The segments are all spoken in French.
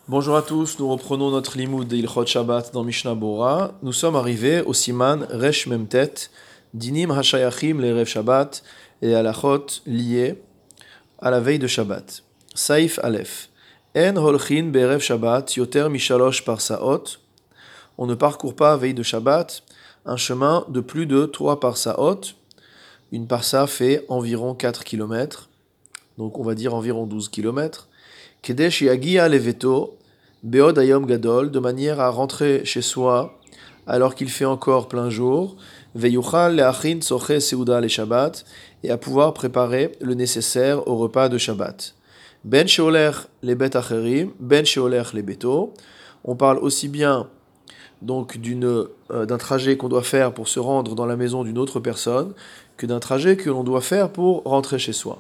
Bonjour à tous, nous reprenons notre limoud d'Ilchot Shabbat dans Mishnah Bora. Nous sommes arrivés au siman Resh Memtet, Dinim Hashayachim l'Erev Shabbat et halachot liés à la veille de Shabbat. Saif Aleph. En holchin be'erev Shabbat yoter mishalosh parsaot. On ne parcourt pas veille de Shabbat un chemin de plus de 3 parsaot. Une parsa fait environ 4 km, donc on va dire environ 12 km. Kedesh yagia leveto beod ayom gadol, de manière à rentrer chez soi alors qu'il fait encore plein jour, veyuchal leachin soche seuda le Shabbat, et à pouvoir préparer le nécessaire au repas de Shabbat. Ben sheoler le bet acherim, ben sheoler le beto. On parle aussi bien donc d'un trajet qu'on doit faire pour se rendre dans la maison d'une autre personne que d'un trajet que l'on doit faire pour rentrer chez soi.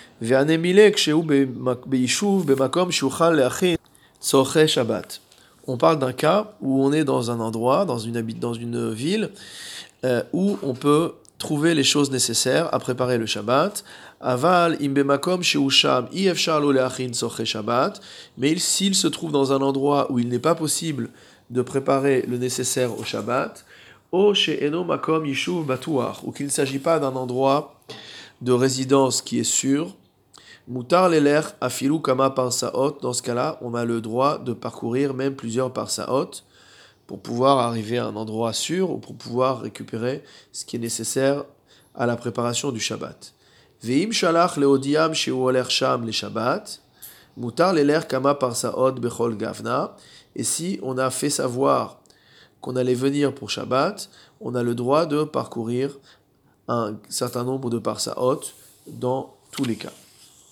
On parle d'un cas où on est dans un endroit, dans une ville, où on peut trouver les choses nécessaires à préparer le Shabbat. Aval imbemakom sheusham iefshar lo leachin soche Shabbat. Mais s'il se trouve dans un endroit où il n'est pas possible de préparer le nécessaire au Shabbat, o she'eno makom yishuv batuach, ou qu'il ne s'agit pas d'un endroit de résidence qui est sûr, mutar leler afilu kama parsaot. Dans ce cas-là, on a le droit de parcourir même plusieurs parsaot pour pouvoir arriver à un endroit sûr ou pour pouvoir récupérer ce qui est nécessaire à la préparation du Shabbat. Ve'im shalach leodiam sheu oler sham le Shabbat, mutar leler kama parsaot bechol gavna. Et si on a fait savoir qu'on allait venir pour Shabbat, on a le droit de parcourir un certain nombre de parsaot dans tous les cas.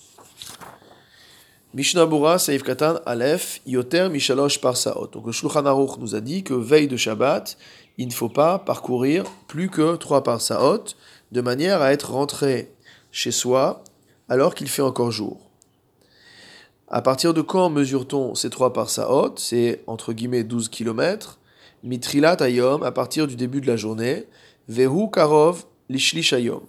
Mishnah Bora, Seif Katan, Aleph, Yoter Mishalosh Parsaot. Donc le Shulchan Aruch nous a dit que veille de Shabbat, il ne faut pas parcourir plus que 3 parsaot, de manière à être rentré chez soi alors qu'il fait encore jour. À partir de quand mesure-t-on ces 3 parsaot? C'est entre guillemets 12 km. Mitrilat Ayom, à partir du début de la journée. Vehu Karov Lishlish Ayom.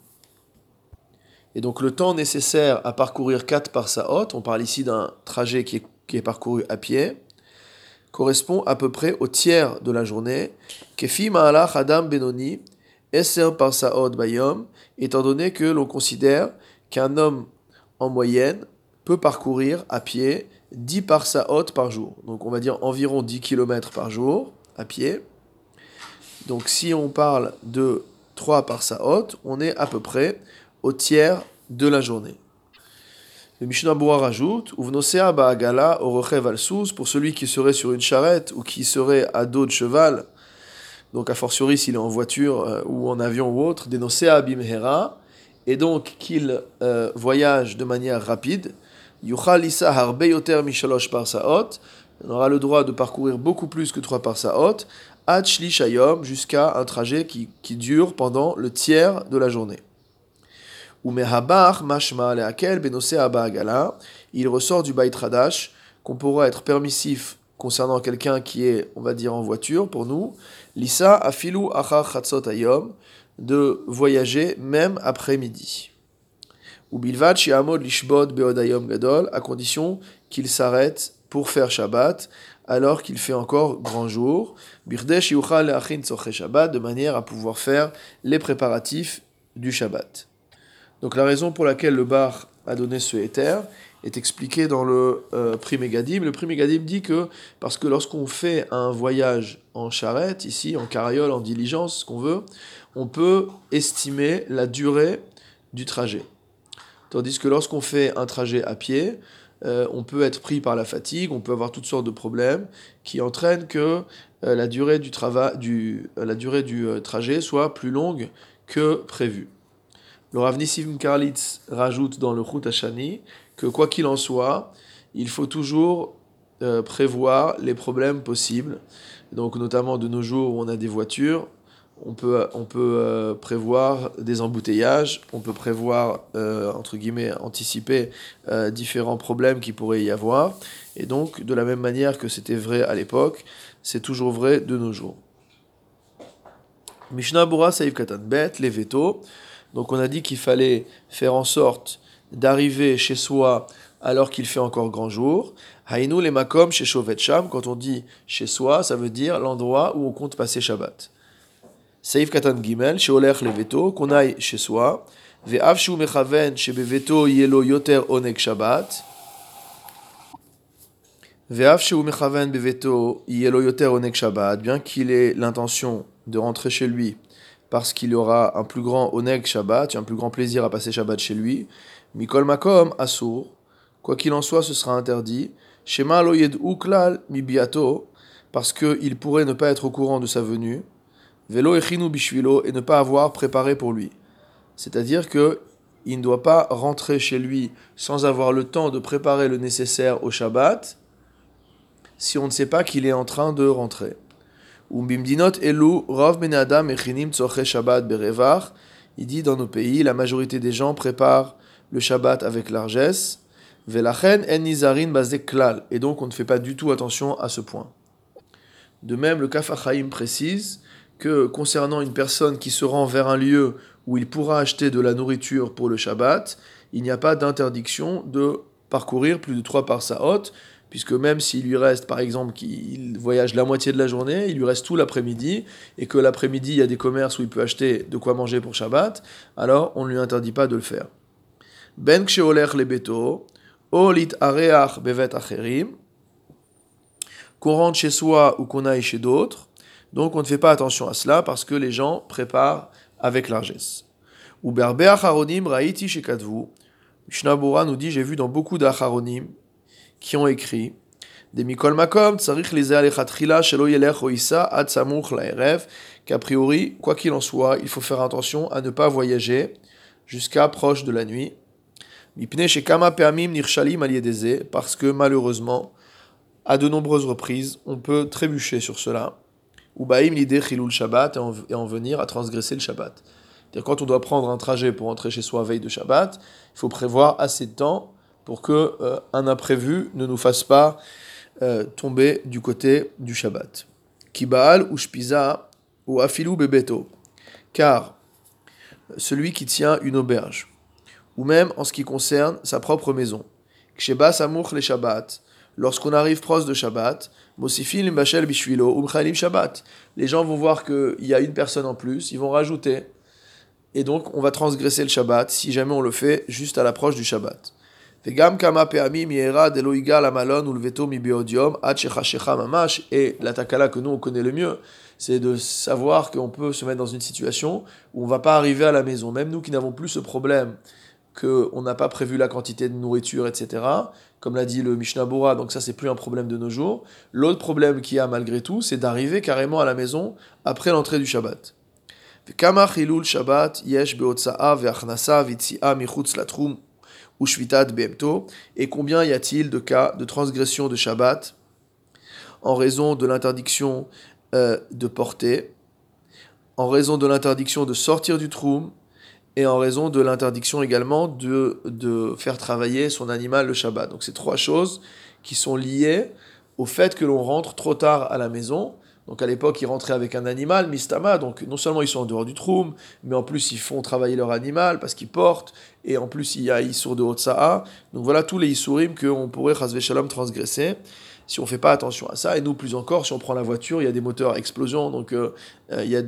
Et donc le temps nécessaire à parcourir 4 parsaot, on parle ici d'un trajet qui est parcouru à pied, correspond à peu près au tiers de la journée. Kefi ma'alach adam benoni, eser parsaot bayom, étant donné que l'on considère qu'un homme en moyenne peut parcourir à pied 10 parsaot par jour. Donc on va dire environ 10 km par jour à pied. Donc si on parle de 3 parsaot, on est à peu près au tiers de la journée. Le Mishnah Bora rajoute, Uvnosea ba'agala orochev al-souz, pour celui qui serait sur une charrette ou qui serait à dos de cheval, donc a fortiori s'il est en voiture ou en avion ou autre, denosea bimhera, et donc qu'il voyage de manière rapide, yuchal lisa harbe yoter mishalosh parsaot, on aura le droit de parcourir beaucoup plus que 3 parsaot, ad shlish hayom, jusqu'à un trajet qui dure pendant le tiers de la journée. Umehabach mashma leakel benose abagala, il ressort du Beit Hadash qu'on pourra être permissif concernant quelqu'un qui est, on va dire, en voiture pour nous, lisa afilu achar chatzot hayom, de voyager même après-midi. Ubilvad shiamod lishbod beod hayom gadol, à condition qu'il s'arrête pour faire Shabbat alors qu'il fait encore grand jour, birdesh yuchal leachin soche Shabbat, de manière à pouvoir faire les préparatifs du Shabbat. Donc la raison pour laquelle le bar a donné ce héter est expliquée dans le Pri Megadim. Le Pri Megadim dit que parce que lorsqu'on fait un voyage en charrette, ici en carriole, en diligence, ce qu'on veut, on peut estimer la durée du trajet. Tandis que lorsqu'on fait un trajet à pied, on peut être pris par la fatigue, on peut avoir toutes sortes de problèmes qui entraînent que la durée du trajet soit plus longue que prévu. Le Rav Nissim Karlitz rajoute dans le Chut Hashani que quoi qu'il en soit, il faut toujours prévoir les problèmes possibles. Donc notamment de nos jours où on a des voitures, on peut prévoir des embouteillages, on peut prévoir, entre guillemets, anticiper différents problèmes qui pourraient y avoir. Et donc, de la même manière que c'était vrai à l'époque, c'est toujours vrai de nos jours. Mishnah Bora Saïf Katan Bet, les vétos. Donc on a dit qu'il fallait faire en sorte d'arriver chez soi alors qu'il fait encore grand jour. Haïnou les makom chez Shovet Sham, quand on dit chez soi, ça veut dire l'endroit où on compte passer Shabbat. Seif Katan Gimel, chez Olech Leveto, qu'on aille chez soi. Ve'av shu mechaven chez Beveto yelo yoter onek Shabbat. Ve'av shu mechaven beveto yelo yoter onek Shabbat, bien qu'il ait l'intention de rentrer chez lui parce qu'il y aura un plus grand onek Shabbat, un plus grand plaisir à passer Shabbat chez lui. Mikol makom asur, quoi qu'il en soit, ce sera interdit. Shema lo yed'u klal mi biato, parce qu'il pourrait ne pas être au courant de sa venue. Velo echinu bishvilo, et ne pas avoir préparé pour lui. C'est-à-dire que il ne doit pas rentrer chez lui sans avoir le temps de préparer le nécessaire au Shabbat, si on ne sait pas qu'il est en train de rentrer. Umbimdinot elu rov ben adam echinim tzorche Shabbat berevach. Il dit dans nos pays, la majorité des gens préparent le Shabbat avec largesse. Velachen en nizarin bazek klal, et donc on ne fait pas du tout attention à ce point. De même, le Kaf HaChaim précise que concernant une personne qui se rend vers un lieu où il pourra acheter de la nourriture pour le Shabbat, il n'y a pas d'interdiction de parcourir plus de 3 parsaot, puisque même s'il lui reste, par exemple, qu'il voyage la moitié de la journée, il lui reste tout l'après-midi, et que l'après-midi, il y a des commerces où il peut acheter de quoi manger pour Shabbat, alors on ne lui interdit pas de le faire. Ben ksheolech lebeto, olit areach bevet acherim, qu'on rentre chez soi ou qu'on aille chez d'autres, donc on ne fait pas attention à cela, parce que les gens préparent avec largesse. Ou berbe acharonim raiti shekadvu, Mishnah Bora nous dit, j'ai vu dans beaucoup d'acharonim, qui ont écrit des Mikol Makom, Tsarich Lizeh Alechatchila, Shelo Yelech Oissa, Ad Samuch Laerev, qu'a priori, quoi qu'il en soit, il faut faire attention à ne pas voyager jusqu'à proche de la nuit. Mipne Shekama Peamim Nirshalim Aliedeze, parce que malheureusement, à de nombreuses reprises, on peut trébucher sur cela. Ou Baim l'idée Chilul Shabbat, et en venir à transgresser le Shabbat. C'est-à-dire, quand on doit prendre un trajet pour rentrer chez soi veille de Shabbat, il faut prévoir assez de temps pour que un imprévu ne nous fasse pas tomber du côté du Shabbat. Kibaal ou shpiza ou afilou bebeto, car celui qui tient une auberge, ou même en ce qui concerne sa propre maison, ksheba samuch le Shabbat, lorsqu'on arrive proche de Shabbat, mosifin limbashel bishvilo umchalim Shabbat, les gens vont voir qu'il y a une personne en plus, ils vont rajouter, et donc on va transgresser le Shabbat si jamais on le fait juste à l'approche du Shabbat. Et la takala que nous on connaît le mieux, c'est de savoir qu'on peut se mettre dans une situation où on ne va pas arriver à la maison. Même nous qui n'avons plus ce problème, qu'on n'a pas prévu la quantité de nourriture, etc., comme l'a dit le Mishnah Bora, donc ça c'est plus un problème de nos jours. L'autre problème qu'il y a malgré tout, c'est d'arriver carrément à la maison après l'entrée du Shabbat. Kama chilul Shabbat yesh beotsa'a ve'achnasa v'tzi'a michutz latrum ou shvitat be'emto, et combien y a-t-il de cas de transgression de Shabbat en raison de l'interdiction de porter, en raison de l'interdiction de sortir du troum, et en raison de l'interdiction également de faire travailler son animal le Shabbat. Donc c'est 3 choses qui sont liées au fait que l'on rentre trop tard à la maison. Donc à l'époque, ils rentraient avec un animal, mistama, donc non seulement ils sont en dehors du troum, mais en plus ils font travailler leur animal parce qu'ils portent, et en plus il y a Issour de Hotsa'a. Donc voilà tous les Issourim qu'on pourrait, chas v'shalom, transgresser si on ne fait pas attention à ça. Et nous, plus encore, si on prend la voiture, il y a des moteurs à explosion, donc il y a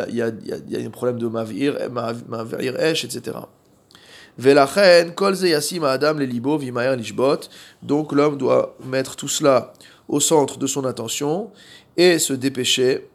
un problème de mavir esh, etc. Velachen, kol ze yasim adam le libo vimayer lishbot. Donc l'homme doit mettre tout cela au centre de son attention et se dépêcher,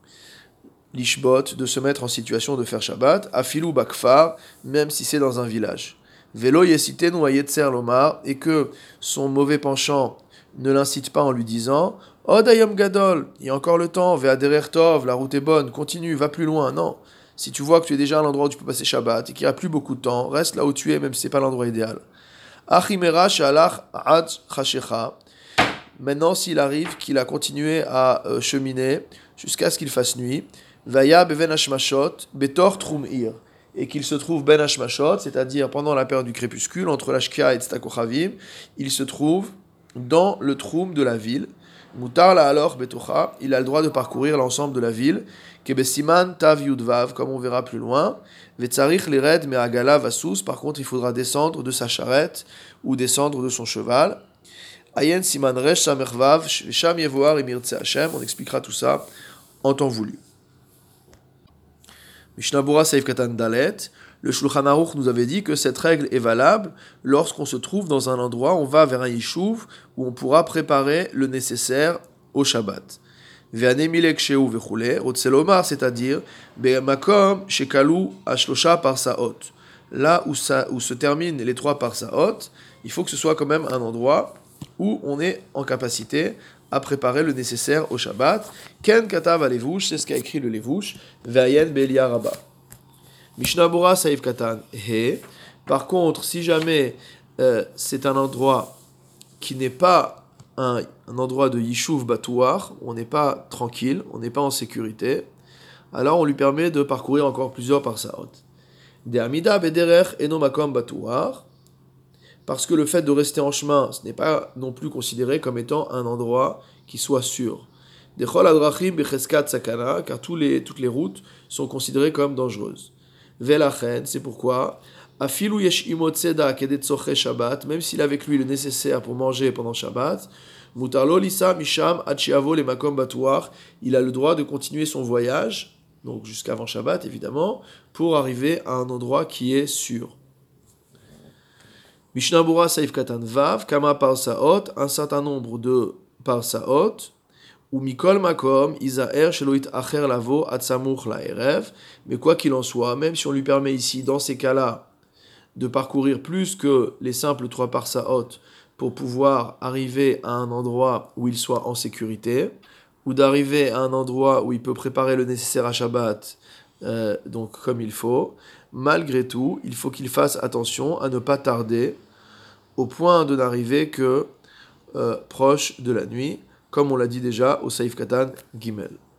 l'ishbot, de se mettre en situation de faire Shabbat, afilou bakfar, même si c'est dans un village. Velo yesiten ou ayetzer lomar, et que son mauvais penchant ne l'incite pas en lui disant Od ayom gadol, il y a encore le temps, ve'aderer tov, la route est bonne, continue, va plus loin. Non, si tu vois que tu es déjà à l'endroit où tu peux passer Shabbat et qu'il n'y a plus beaucoup de temps, reste là où tu es, même si ce n'est pas l'endroit idéal. Achimera shalach ad chashecha. Maintenant, s'il arrive qu'il a continué à cheminer jusqu'à ce qu'il fasse nuit, Vaya beven hashmashot betor trum'ir, et qu'il se trouve ben hashmashot, c'est-à-dire pendant la période du crépuscule, entre l'ashkia et tztakochavim, il se trouve dans le troum de la ville. Mutar la alors betocha, il a le droit de parcourir l'ensemble de la ville. Kebesiman tav yudvav, comme on verra plus loin. Vetzarich lired me'agala vasous, par contre il faudra descendre de sa charrette ou descendre de son cheval. Ayen siman resh samervav, sham yevoar imirtse Hashem, on expliquera tout ça en temps voulu. Mishnah Bura Seif Katan Dalet, le Shulchan Aruch nous avait dit que cette règle est valable lorsqu'on se trouve dans un endroit, on va vers un yishuv où on pourra préparer le nécessaire au Shabbat. Ve'anemilek sheu vechule, rotselomar, c'est-à-dire be'makom shekalu ashlosha parsaot. Là où se terminent les 3 parsaot, il faut que ce soit quand même un endroit où on est en capacité à préparer le nécessaire au Shabbat. Ken katav alevush, c'est ce qu'a écrit le Levush. Ve'ayen be'elia rabba. Mishnah Bura Saïf Katan He. Par contre, si jamais c'est un endroit qui n'est pas un endroit de Yishuv Batouar, on n'est pas tranquille, on n'est pas en sécurité, alors on lui permet de parcourir encore plusieurs parsaot. De Amida Bederech Eno Makom Batouar, parce que le fait de rester en chemin, ce n'est pas non plus considéré comme étant un endroit qui soit sûr. Dechol Adrachim Becheskat Sakana, car toutes les routes sont considérées comme dangereuses. Velachen, c'est pourquoi, Afilu yesh imo tzeda kedet tzoche Shabbat, même s'il a avec lui le nécessaire pour manger pendant Shabbat, mutarlo lisa misham ad she'avo le makom batouar, il a le droit de continuer son voyage, donc jusqu'avant Shabbat évidemment, pour arriver à un endroit qui est sûr. Mishnah Bura Saif Katan Vav, Kama Parsaot, un certain nombre de Parsaot, ou Mikol Makom, Isaer, Sheloit Acher Lavo, Atsamuch Laerev, mais quoi qu'il en soit, même si on lui permet ici, dans ces cas-là, de parcourir plus que les simples 3 parsaot pour pouvoir arriver à un endroit où il soit en sécurité, ou d'arriver à un endroit où il peut préparer le nécessaire à Shabbat, donc comme il faut, malgré tout, il faut qu'il fasse attention à ne pas tarder au point de n'arriver que proche de la nuit, comme on l'a dit déjà au Saïf Katan Gimel.